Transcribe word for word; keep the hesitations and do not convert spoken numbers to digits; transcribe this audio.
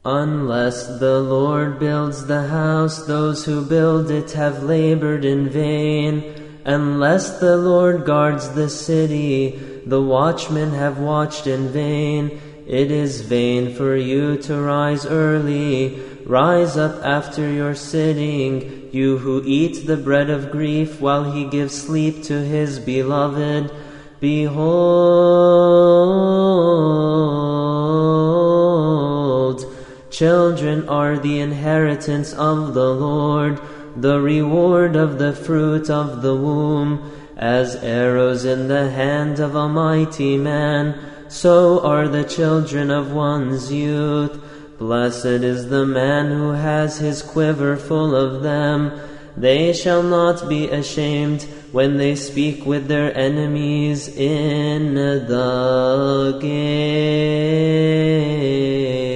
Unless the Lord builds the house, those who build it have labored in vain. Unless the Lord guards the city, the watchmen have watched in vain. It is vain for you to rise early. Rise up after your sitting, you who eat the bread of grief while he gives sleep to his beloved. Behold, children are the inheritance of the Lord, the reward of the fruit of the womb. As arrows in the hand of a mighty man, so are the children of one's youth. Blessed is the man who has his quiver full of them. They shall not be ashamed when they speak with their enemies in the gate.